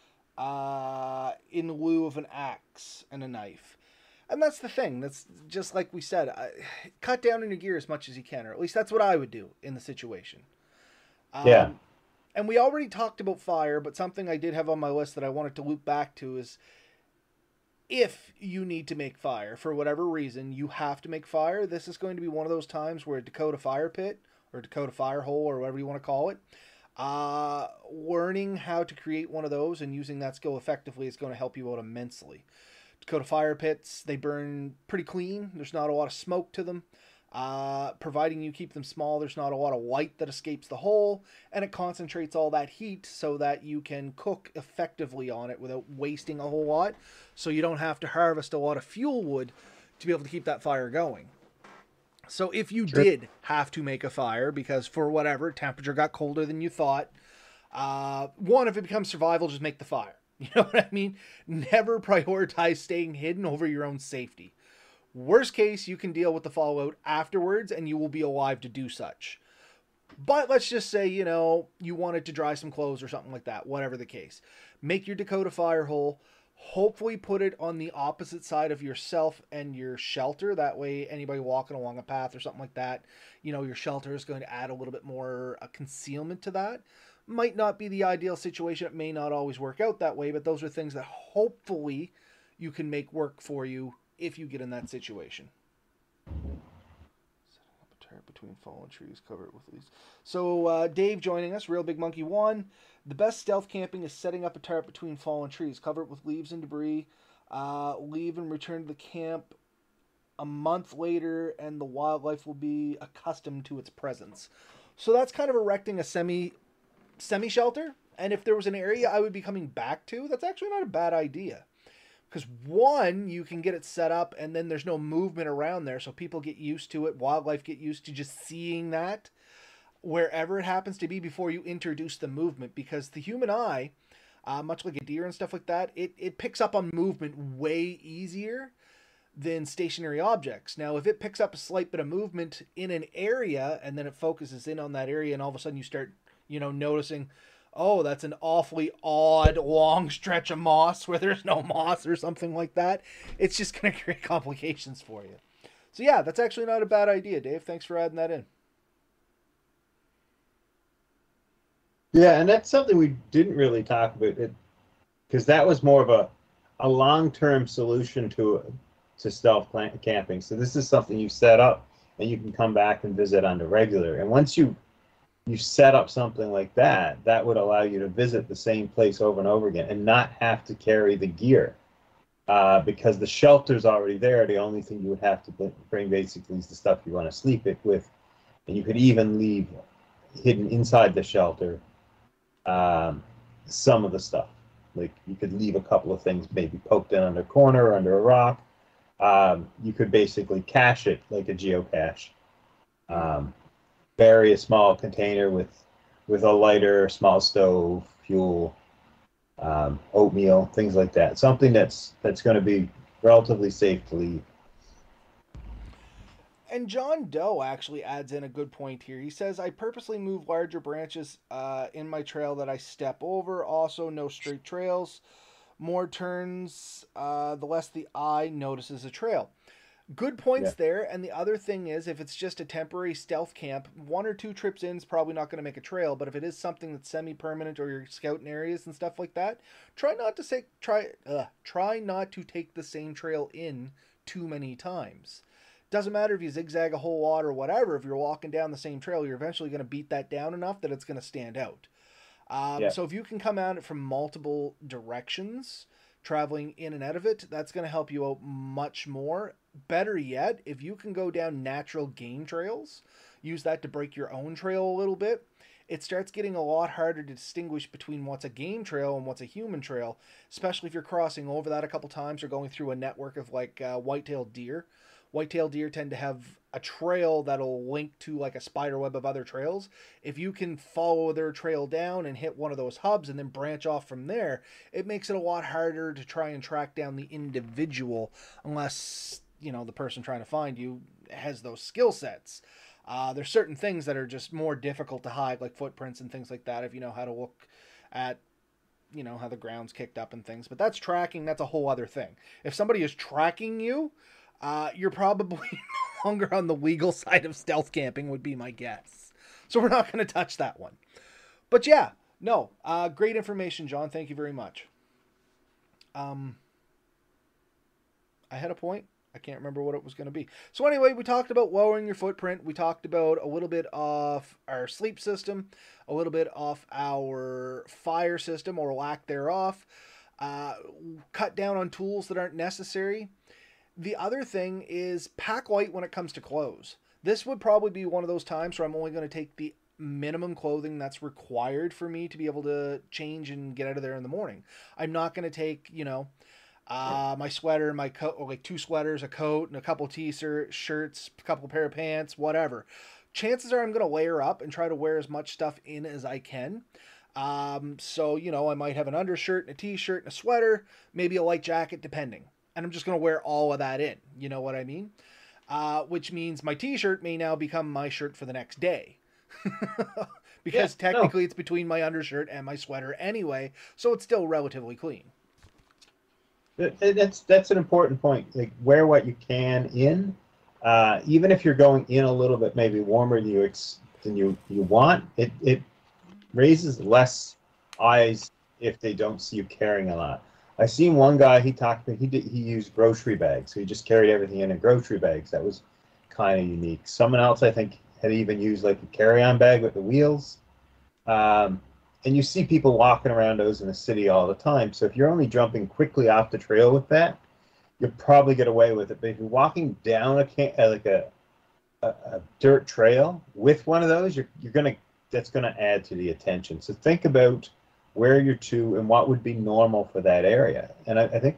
in lieu of an axe and a knife. And that's the thing. That's just like we said. Cut down on your gear as much as you can, or at least that's what I would do in the situation. Yeah. And we already talked about fire, but something I did have on my list that I wanted to loop back to is, if you need to make fire for whatever reason, you have to make fire. This is going to be one of those times where a Dakota fire pit or Dakota fire hole or whatever you want to call it Learning how to create one of those and using that skill effectively is going to help you out immensely. Dakota fire pits, they burn pretty clean. There's not a lot of smoke to them. Providing you keep them small, there's not a lot of light that escapes the hole, and it concentrates all that heat so that you can cook effectively on it without wasting a whole lot, so you don't have to harvest a lot of fuel wood to be able to keep that fire going. So if you did have to make a fire because for whatever temperature got colder than you thought, one, if it becomes survival, just make the fire. You know what I mean? Never prioritize staying hidden over your own safety. Worst case, you can deal with the fallout afterwards and you will be alive to do such. But let's just say, you wanted to dry some clothes or something like that, whatever the case. Make your Dakota fire hole. Hopefully put it on the opposite side of yourself and your shelter. That way, anybody walking along a path or something like that, your shelter is going to add a little bit more concealment to that. Might not be the ideal situation. It may not always work out that way, but those are things that hopefully you can make work for you if you get in that situation. Setting up a tarp between fallen trees, cover it with leaves. So Dave joining us, Real Big Monkey 1. The best stealth camping is setting up a tarp between fallen trees, cover it with leaves and debris, leave and return to the camp a month later, and the wildlife will be accustomed to its presence. So that's kind of erecting a semi-shelter, and if there was an area I would be coming back to, that's actually not a bad idea. Because one, you can get it set up and then there's no movement around there, so people get used to it, wildlife get used to just seeing that wherever it happens to be before you introduce the movement, because the human eye, much like a deer and stuff like that, it picks up on movement way easier than stationary objects. Now, if it picks up a slight bit of movement in an area and then it focuses in on that area and all of a sudden you start, noticing, oh, that's an awfully odd long stretch of moss where there's no moss or something like that, it's just going to create complications for you. So yeah, that's actually not a bad idea, Dave. Thanks for adding that in. Yeah, and that's something we didn't really talk about, because that was more of a long-term solution to stealth camping. So this is something you set up and you can come back and visit on the regular. And once you set up something like that, that would allow you to visit the same place over and over again and not have to carry the gear, because the shelter's already there. The only thing you would have to bring basically is the stuff you want to sleep it with, and you could even leave hidden inside the shelter some of the stuff. Like you could leave a couple of things maybe poked in under a corner or under a rock. You could basically cache it like a geocache. Bury a small container with a lighter, small stove, fuel, oatmeal, things like that. Something that's going to be relatively safe to leave. And John Doe actually adds in a good point here. He says, I purposely move larger branches in my trail that I step over. Also, no straight trails. More turns, the less the eye notices a trail. Good points there. And the other thing is, if it's just a temporary stealth camp, 1 or 2 trips in is probably not going to make a trail. But if it is something that's semi-permanent or you're scouting areas and stuff like that, try not to take the same trail in too many times. Doesn't matter if you zigzag a whole lot or whatever. If you're walking down the same trail, you're eventually going to beat that down enough that it's going to stand out. So if you can come at it from multiple directions, traveling in and out of it, that's going to help you out much more. Better yet, if you can go down natural game trails, use that to break your own trail a little bit, it starts getting a lot harder to distinguish between what's a game trail and what's a human trail, especially if you're crossing over that a couple times or going through a network of like white-tailed deer. White-tailed deer tend to have a trail that'll link to like a spider web of other trails. If you can follow their trail down and hit one of those hubs and then branch off from there, it makes it a lot harder to try and track down the individual unless, the person trying to find you has those skill sets. There's certain things that are just more difficult to hide, like footprints and things like that, if you know how to look at how the ground's kicked up and things. But that's tracking. That's a whole other thing. If somebody is tracking you, you're probably no longer on the legal side of stealth camping, would be my guess. So we're not going to touch that one. But yeah, no, great information, John. Thank you very much. I had a point. I can't remember what it was going to be. So anyway, we talked about lowering your footprint. We talked about a little bit of our sleep system, a little bit of our fire system or lack thereof. Uh, Cut down on tools that aren't necessary. The other thing is pack light when it comes to clothes. This would probably be one of those times where I'm only going to take the minimum clothing that's required for me to be able to change and get out of there in the morning. I'm not going to take, my sweater, my coat, or like two sweaters, a coat, and a couple shirts, a couple pair of pants, whatever. Chances are I'm going to layer up and try to wear as much stuff in as I can. So, I might have an undershirt and a t-shirt and a sweater, maybe a light jacket, depending. And I'm just going to wear all of that in. You know what I mean? Which means my t-shirt may now become my shirt for the next day. Because technically it's between my undershirt and my sweater anyway, so it's still relatively clean. That's an important point. Like, wear what you can in, even if you're going in a little bit maybe warmer than you want. It raises less eyes if they don't see you carrying a lot. I seen one guy, he used grocery bags, so he just carried everything in grocery bags. That was kind of unique. Someone else, I think, had even used like a carry-on bag with the wheels. And you see people walking around those in the city all the time. So if you're only jumping quickly off the trail with that, you'll probably get away with it. But if you're walking down a dirt trail with one of those, that's gonna add to the attention. So think about where you're to and what would be normal for that area. And I think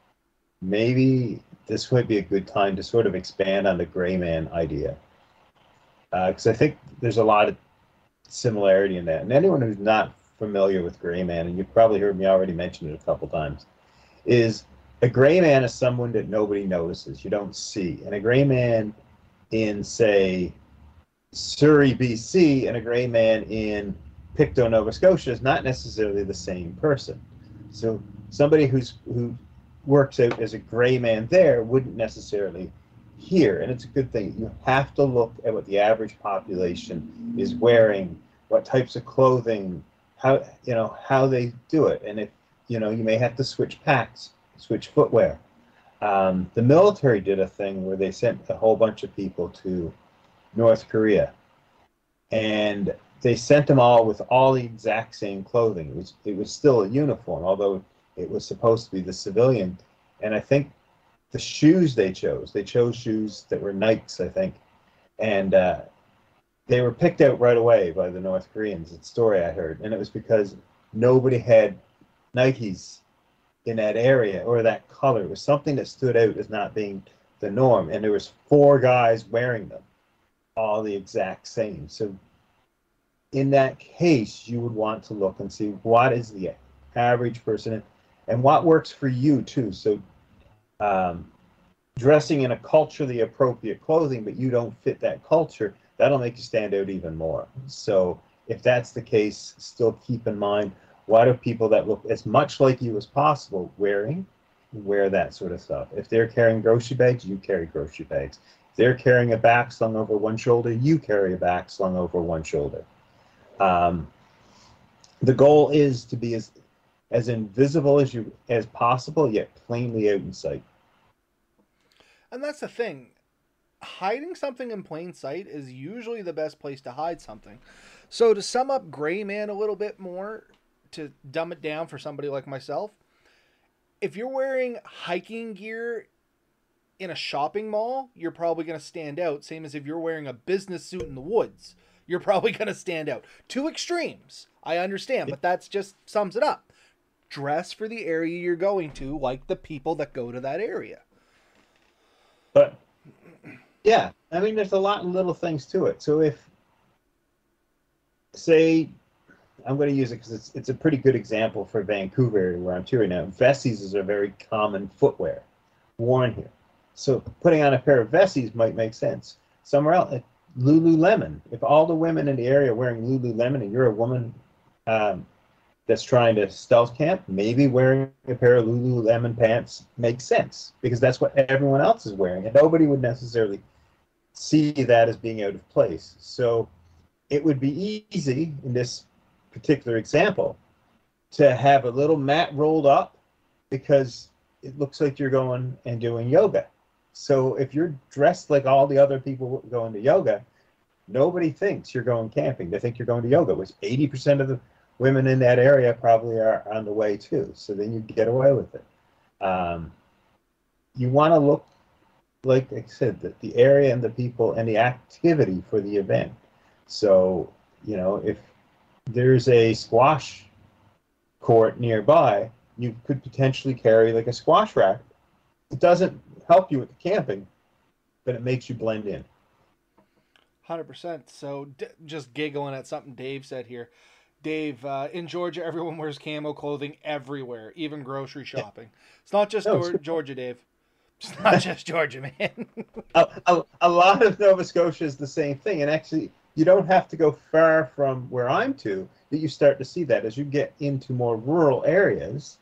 maybe this might be a good time to sort of expand on the gray man idea. Because I think there's a lot of similarity in that. And anyone who's not familiar with gray man, and you've probably heard me already mention it a couple times, is a gray man is someone that nobody notices, you don't see. And a gray man in, say, Surrey, BC, and a gray man in Pictou, Nova Scotia is not necessarily the same person. So somebody who works out as a gray man there wouldn't necessarily here, and it's a good thing. You have to look at what the average population is wearing, what types of clothing, how they do it, and if you may have to switch packs, switch footwear. The military did a thing where they sent a whole bunch of people to North Korea, and they sent them all with all the exact same clothing. It was still a uniform, although it was supposed to be the civilian. And I think the shoes they chose shoes that were Nikes, I think, and they were picked out right away by the North Koreans. It's a story I heard, and it was because nobody had Nikes in that area or that color. It was something that stood out as not being the norm, and there was 4 guys wearing them, all the exact same. So in that case, you would want to look and see what is the average person and what works for you too. So dressing in a culturally appropriate clothing, but you don't fit that culture, that'll make you stand out even more. So if that's the case, still keep in mind, what are people that look as much like you as possible wear that sort of stuff. If they're carrying grocery bags, you carry grocery bags. If they're carrying a bag slung over one shoulder, you carry a bag slung over one shoulder. The goal is to be as invisible as possible, yet plainly out in sight. And that's the thing. Hiding something in plain sight is usually the best place to hide something. So to sum up Gray Man a little bit more, to dumb it down for somebody like myself, if you're wearing hiking gear in a shopping mall, you're probably going to stand out. Same as if you're wearing a business suit in the woods, you're probably going to stand out. 2 extremes, I understand, but that's just sums it up. Dress for the area you're going to, like the people that go to that area. But yeah, I mean, there's a lot of little things to it. So if, say, I'm going to use it because it's a pretty good example for Vancouver area where I'm to right now. Vesties is a very common footwear worn here. So putting on a pair of Vesties might make sense. Somewhere else, Lululemon. If all the women in the area are wearing Lululemon and you're a woman that's trying to stealth camp, maybe wearing a pair of Lululemon pants makes sense because that's what everyone else is wearing, and nobody would necessarily see that as being out of place. So it would be easy in this particular example to have a little mat rolled up because it looks like you're going and doing yoga. So if you're dressed like all the other people going to yoga, nobody thinks you're going camping. They think you're going to yoga, which 80% of the women in that area probably are on the way too. So then you get away with it. You want to look, like I said, the area and the people and the activity for the event. So, if there's a squash court nearby, you could potentially carry like a squash rack. It doesn't help you with the camping, but it makes you blend in. 100%. So just giggling at something Dave said here. Dave, in Georgia, everyone wears camo clothing everywhere, even grocery shopping. It's not just No, Georgia, Dave. It's not just Georgia, man. a lot of Nova Scotia is the same thing. And actually, you don't have to go far from where I'm to that you start to see that. As you get into more rural areas,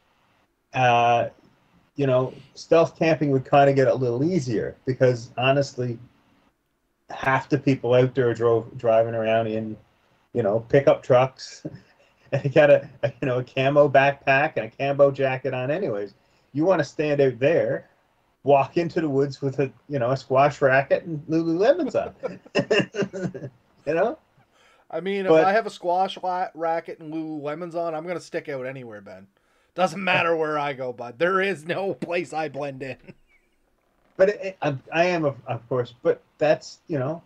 stealth camping would kind of get a little easier because honestly, half the people out there are driving around in, pickup trucks and got a camo backpack and a camo jacket on anyways. You want to stand out there, walk into the woods with a squash racket and Lululemons on. I mean, if I have a squash racket and Lululemons on, I'm going to stick out anywhere, Ben. Doesn't matter where I go, bud. There is no place I blend in. But I am, of course, but that's,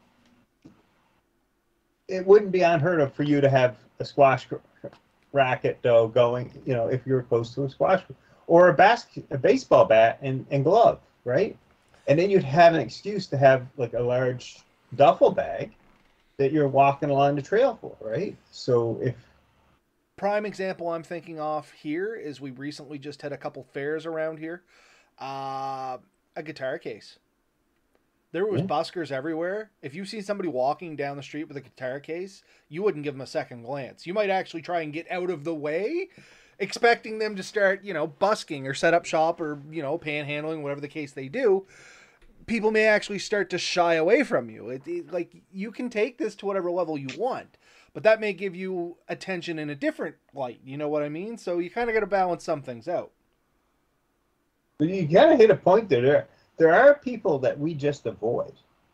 it wouldn't be unheard of for you to have a squash racket, though, going, if you're close to a squash, or a baseball bat and glove, right? And then you'd have an excuse to have like a large duffel bag that you're walking along the trail for, right? So if prime example I'm thinking of here is we recently just had a couple fairs around here. A guitar case. There was buskers everywhere. If you see somebody walking down the street with a guitar case, you wouldn't give them a second glance. You might actually try and get out of the way, expecting them to start, busking or set up shop or, panhandling, whatever the case they do. People may actually start to shy away from you. Like, you can take this to whatever level you want, but that may give you attention in a different light. You know what I mean? So you kind of got to balance some things out. But you gotta hit a point there. There are people that we just avoid.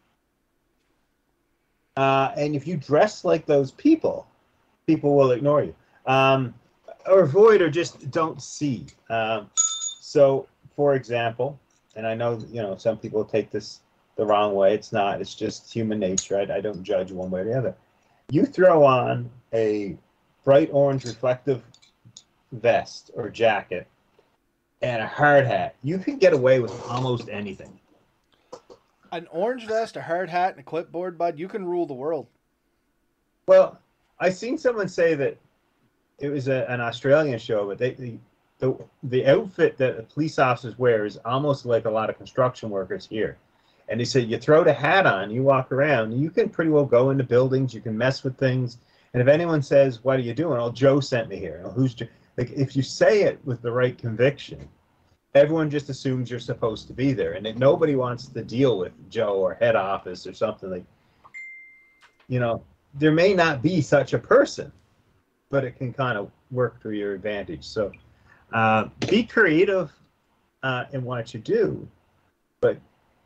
And if you dress like those people will ignore you. Or avoid or just don't see. So, for example, and I know, some people take this the wrong way. It's not. It's just human nature. I don't judge one way or the other. You throw on a bright orange reflective vest or jacket and a hard hat, you can get away with almost anything. An orange vest, a hard hat, and a clipboard, bud, you can rule the world. Well, I seen someone say that it was an Australian show, but the outfit that the police officers wear is almost like a lot of construction workers here. And they said you throw the hat on, you walk around, you can pretty well go into buildings, you can mess with things. And if anyone says, "What are you doing?" "Oh, Joe sent me here." "Who's Joe?" Like, if you say it with the right conviction, everyone just assumes you're supposed to be there, and that nobody wants to deal with Joe or head office or something. Like, there may not be such a person, but it can kind of work to your advantage. So be creative in what you do, but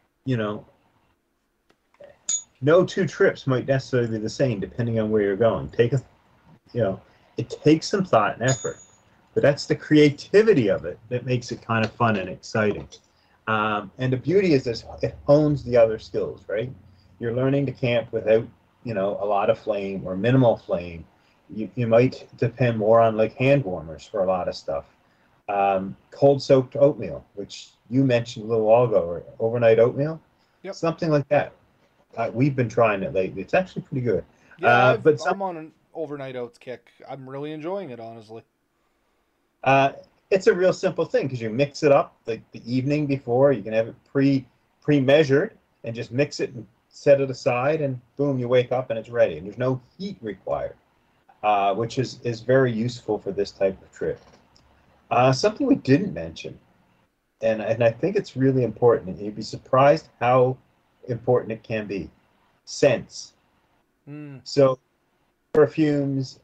no two trips might necessarily be the same depending on where you're going. It takes some thought and effort. But that's the creativity of it that makes it kind of fun and exciting. And the beauty is this, it hones the other skills, right? You're learning to camp without, a lot of flame or minimal flame. You might depend more on like hand warmers for a lot of stuff. Cold soaked oatmeal, which you mentioned a little while ago, or overnight oatmeal. Yep. Something like that. We've been trying it lately. It's actually pretty good. Yeah, I'm on an overnight oats kick. I'm really enjoying it, honestly. It's a real simple thing because you mix it up like the evening before. You can have it pre-measured and just mix it and set it aside, and boom, you wake up and it's ready. And there's no heat required, which is very useful for this type of trip. Something we didn't mention, and I think it's really important, and you'd be surprised how important it can be. Scents. So perfumes,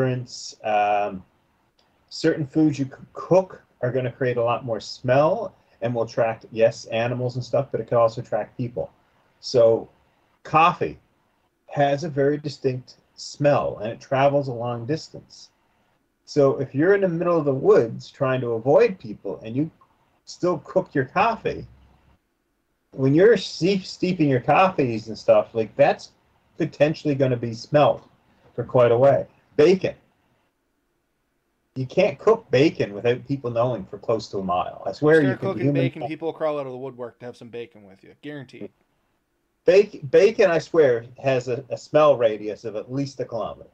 deodorants, certain foods you cook are going to create a lot more smell, and will attract, yes, animals and stuff, but it can also attract people. So coffee has a very distinct smell and it travels a long distance. So if you're in the middle of the woods trying to avoid people and you still cook your coffee, when you're steeping your coffees and stuff, like that's potentially going to be smelled for quite a way. Bacon. You can't cook bacon without people knowing for close to a mile. I swear you Start can. cooking bacon, people will crawl out of the woodwork to have some bacon with you. Guaranteed. Bacon, I swear, has a smell radius of at least a kilometer.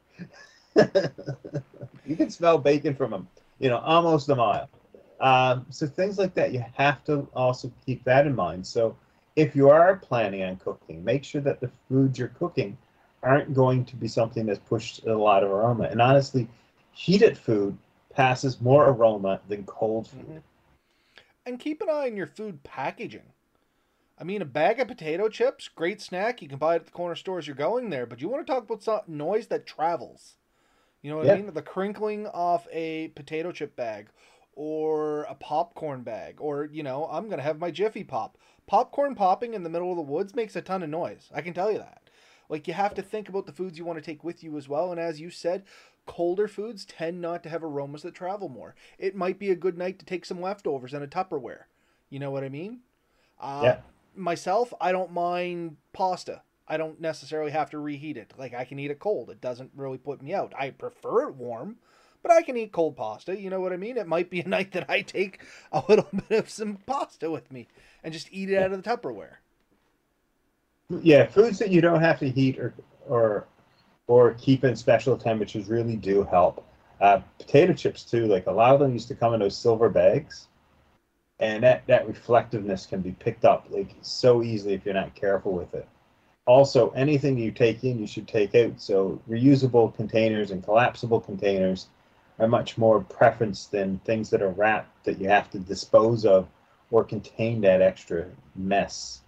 You can smell bacon from almost a mile. So things like that, you have to also keep that in mind. So if you are planning on cooking, make sure that the foods you're cooking aren't going to be something that's pushed a lot of aroma. And honestly, heated food passes more aroma than cold food. Mm-hmm. And keep an eye on your food packaging. I mean, a bag of potato chips, great snack. You can buy it at the corner store as you're going there. But you want to talk about some noise that travels. You know what I mean? The crinkling off a potato chip bag or a popcorn bag. Or, I'm going to have my Jiffy Pop. Popcorn popping in the middle of the woods makes a ton of noise. I can tell you that. Like, you have to think about the foods you want to take with you as well. And as you said, colder foods tend not to have aromas that travel more. It might be a good night to take some leftovers in a Tupperware. You know what I mean? Yeah. Myself, I don't mind pasta. I don't necessarily have to reheat it. Like, I can eat it cold. It doesn't really put me out. I prefer it warm, but I can eat cold pasta. You know what I mean? It might be a night that I take a little bit of some pasta with me and just eat it out of the Tupperware. Yeah, foods that you don't have to heat or keep in special temperatures really do help. Potato chips too, like a lot of them used to come in those silver bags, and that reflectiveness can be picked up like so easily if you're not careful with it. Also, anything you take in, you should take out. So reusable containers and collapsible containers are much more preference than things that are wrapped that you have to dispose of or contain that extra mess.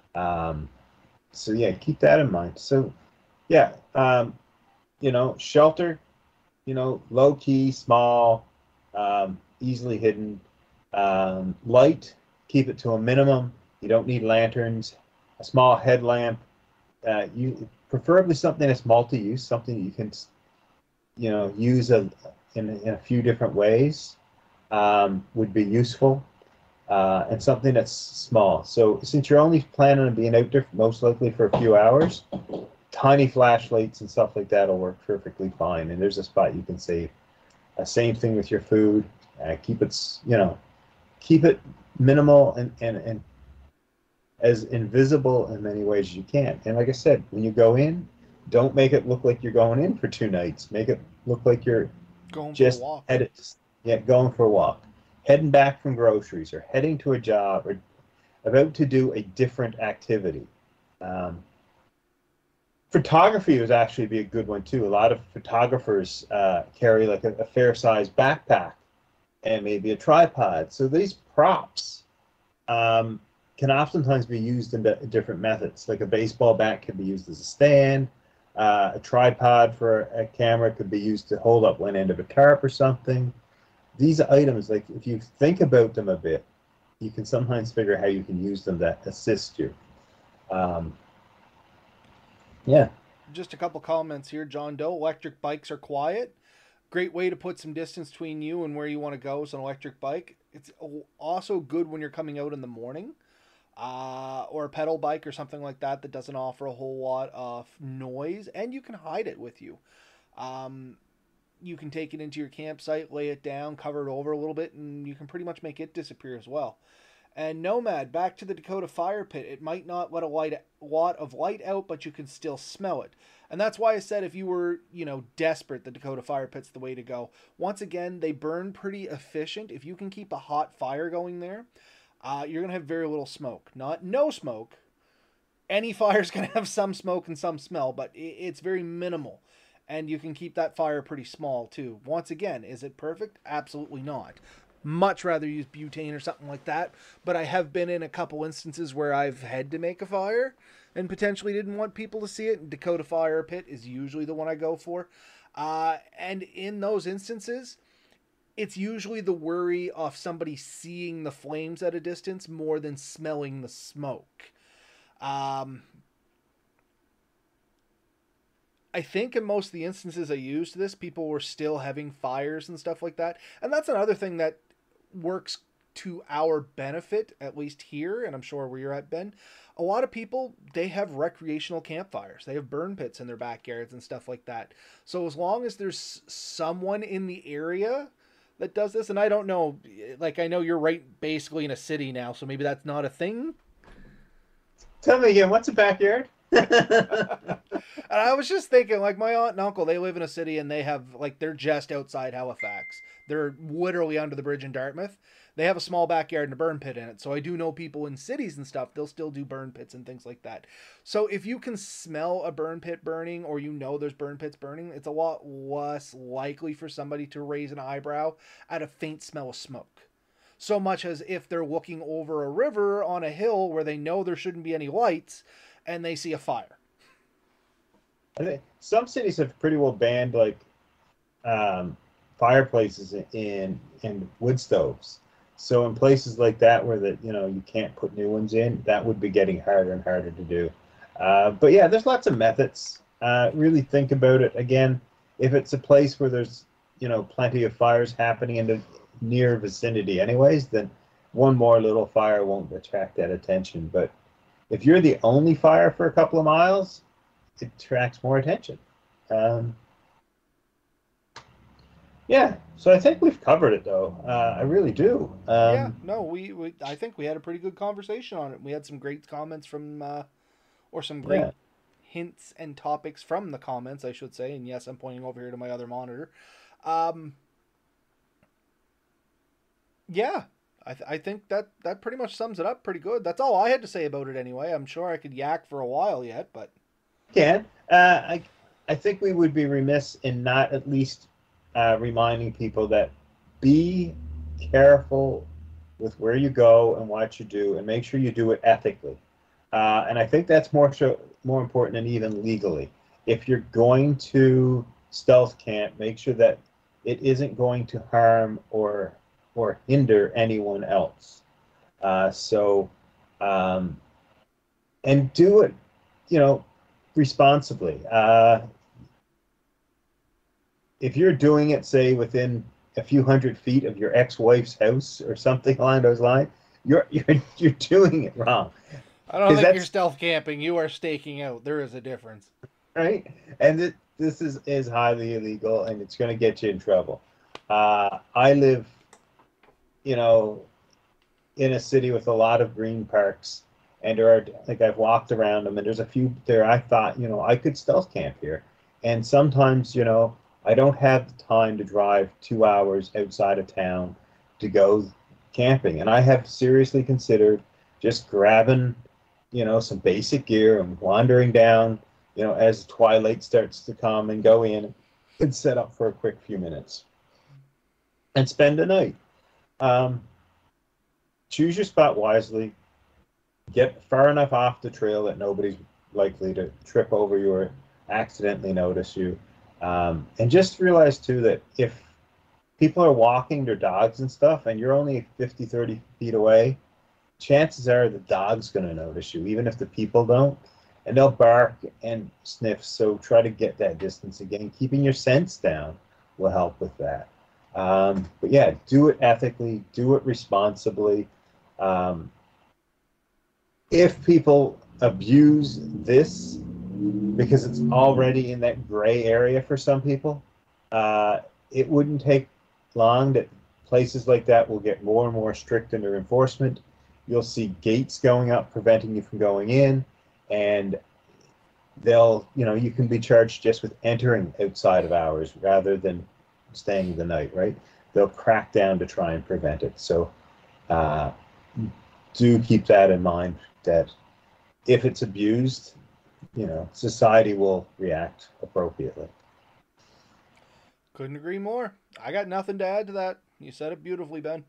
So yeah, keep that in mind. So yeah, shelter, low key, small, easily hidden, light, keep it to a minimum. You don't need lanterns, a small headlamp. You preferably something that's multi-use, something you can, use in a few different ways, would be useful. And something that's small. So since you're only planning on being out there most likely for a few hours, tiny flashlights and stuff like that will work perfectly fine. And there's a spot you can save. Same thing with your food. Keep it minimal and as invisible in many ways as you can. And like I said, when you go in, don't make it look like you're going in for 2 nights. Make it look like you're Going just for a walk. going for a walk, heading back from groceries or heading to a job or about to do a different activity. Photography would actually be a good one too. A lot of photographers carry like a fair-sized backpack and maybe a tripod. So these props can oftentimes be used in different methods. Like a baseball bat could be used as a stand. A tripod for a camera could be used to hold up one end of a tarp or something. These items, like if you think about them a bit, you can sometimes figure how you can use them to assist you. Yeah. Just a couple comments here. John Doe, electric bikes are quiet. Great way to put some distance between you and where you want to go is an electric bike. It's also good when you're coming out in the morning. Or a pedal bike or something like that that doesn't offer a whole lot of noise, and you can hide it with you. You can take it into your campsite, lay it down, cover it over a little bit, and you can pretty much make it disappear as well. And Nomad, back to the Dakota fire pit. It might not let a lot of light out, but you can still smell it. And that's why I said if you were, desperate, the Dakota fire pit's the way to go. Once again, they burn pretty efficient. If you can keep a hot fire going there, you're going to have very little smoke. Not no smoke. Any fire's going to have some smoke and some smell, but it's very minimal. And you can keep that fire pretty small, too. Once again, is it perfect? Absolutely not. Much rather use butane or something like that. But I have been in a couple instances where I've had to make a fire and potentially didn't want people to see it. Dakota Fire Pit is usually the one I go for. And in those instances, it's usually the worry of somebody seeing the flames at a distance more than smelling the smoke. Um, I think in most of the instances I used this, people were still having fires and stuff like that. And that's another thing that works to our benefit, at least here, and I'm sure where you're at, Ben. A lot of people, they have recreational campfires. They have burn pits in their backyards and stuff like that. So as long as there's someone in the area that does this, and I don't know, like I know you're right basically in a city now, so maybe that's not a thing. Tell me again, what's a backyard? And I was just thinking, like my aunt and uncle, they live in a city and they have like they're just outside Halifax. They're literally under the bridge in Dartmouth. They have a small backyard and a burn pit in it. So I do know people in cities and stuff, they'll still do burn pits and things like that. So if you can smell a burn pit burning or you know there's burn pits burning, it's a lot less likely for somebody to raise an eyebrow at a faint smell of smoke. So much as if they're looking over a river on a hill where they know there shouldn't be any lights and they see a fire. I think some cities have pretty well banned like fireplaces in wood stoves. So in places like that where you can't put new ones in, that would be getting harder and harder to do. But yeah, there's lots of methods. Really think about it. Again, if it's a place where there's plenty of fires happening in the near vicinity anyways, then one more little fire won't attract that attention. But if you're the only fire for a couple of miles, it attracts more attention. Yeah, so I think we've covered it, though. I really do. Yeah, no, we I think we had a pretty good conversation on it. We had some great comments from, or some great hints and topics from the comments, I should say. And yes, I'm pointing over here to my other monitor. Yeah, I think that pretty much sums it up pretty good. That's all I had to say about it anyway. I'm sure I could yak for a while yet, but... Can. I think we would be remiss in not at least reminding people that be careful with where you go and what you do, and make sure you do it ethically. And I think that's more important than even legally. If you're going to stealth camp, make sure that it isn't going to harm or hinder anyone else. And do it, responsibly. If you're doing it, say, within a few hundred feet of your ex-wife's house or something along those lines, you're doing it wrong. I don't think you're stealth camping. You are staking out. There is a difference. Right? And this is highly illegal, and it's going to get you in trouble. I live, in a city with a lot of green parks, and I've walked around them, and there's a few there I thought, I could stealth camp here. And sometimes, I don't have the time to drive 2 hours outside of town to go camping. And I have seriously considered just grabbing, some basic gear and wandering down, as twilight starts to come, and go in and set up for a quick few minutes and spend the night. Choose your spot wisely. Get far enough off the trail that nobody's likely to trip over you or accidentally notice you. And just realize, too, that if people are walking their dogs and stuff and you're only 50, 30 feet away, chances are the dog's going to notice you, even if the people don't. And they'll bark and sniff, so try to get that distance again. Keeping your scents down will help with that. But yeah, do it ethically, do it responsibly. If people abuse this, because it's already in that gray area for some people, it wouldn't take long that places like that will get more and more strict in their enforcement. You'll see gates going up preventing you from going in, and you can be charged just with entering outside of hours rather than staying the night, right? They'll crack down to try and prevent it. So do keep that in mind, that if it's abused, society will react appropriately. Couldn't agree more. I got nothing to add to that. You said it beautifully, Ben.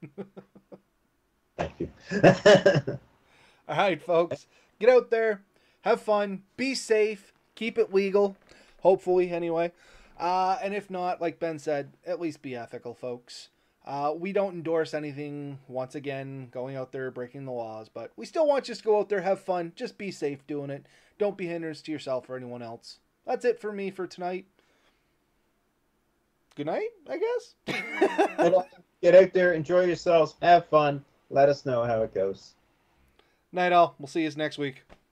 Thank you. All right, folks. Get out there. Have fun. Be safe. Keep it legal. Hopefully, anyway. And if not, like Ben said, at least be ethical, folks. We don't endorse anything, once again, going out there breaking the laws, but we still want you to go out there, have fun, just be safe doing it. Don't be hindrance to yourself or anyone else. That's it for me for tonight. Good night, I guess. Get out there, enjoy yourselves, have fun. Let us know how it goes. Night all. We'll see you next week.